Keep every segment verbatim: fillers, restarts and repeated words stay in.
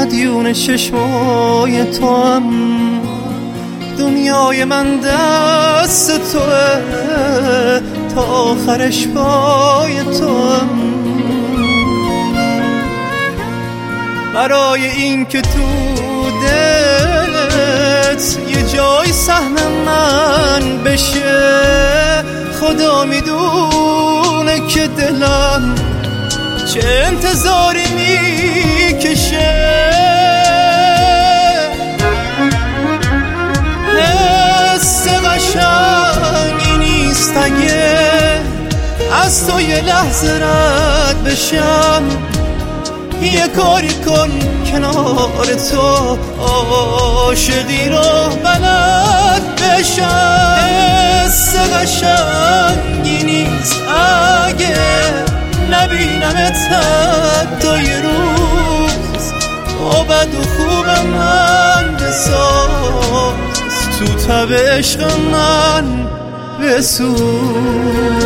مدیون چشمای تو هم، دنیای من دست توه تا آخرش پای تو هم. برای این که تو دلت یه جای سهم من بشه، خدا میدونه که دلم چه انتظاری میکشه. حس قشنگی نیست اگه از تو یه لحظه رد بشم، یه کاری کن کنار تو عاشقی رو بلد بشم. حس قشنگی نیست اگه نبینمت حتی یه روز، با بد و خوب من بساز، تو تب عشق من بسوز.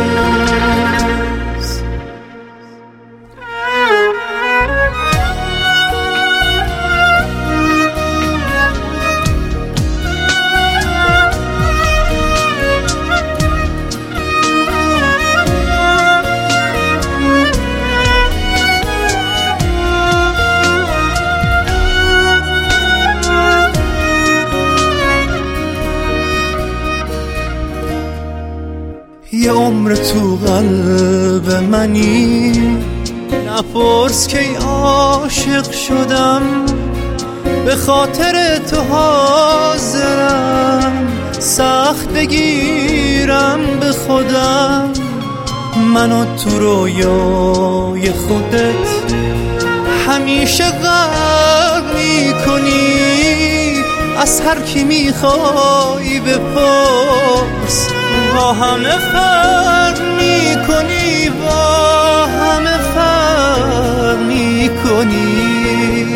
یه عمر تو قلب منی، نپرس که عاشق شدم، به خاطر تو حاضرم سخت بگیرم به خودم. منو تو رویای خودت همیشه غرق میکنی، از هر کی میخوای بپرس، با همه فرق میکنی، با همه فرق میکنی.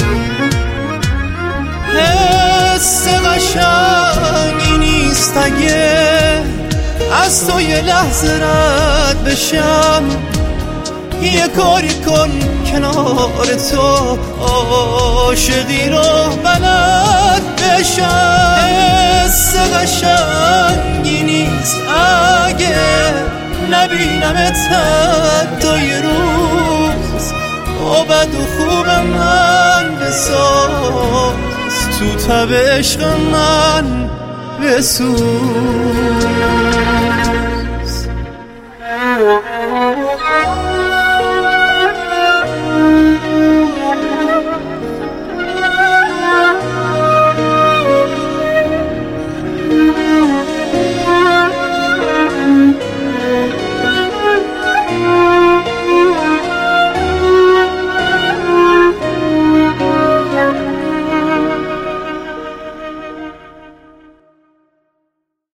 حس قشنگی نیست اگه از تو یه لحظه رد بشم، یه کاری کن کنار تو عاشقی رو بلد بشم. حس قشنگی نیست اگه نبینمت حتی یه روز، با بد و خوب من بساز، تو تب عشق من بسوز.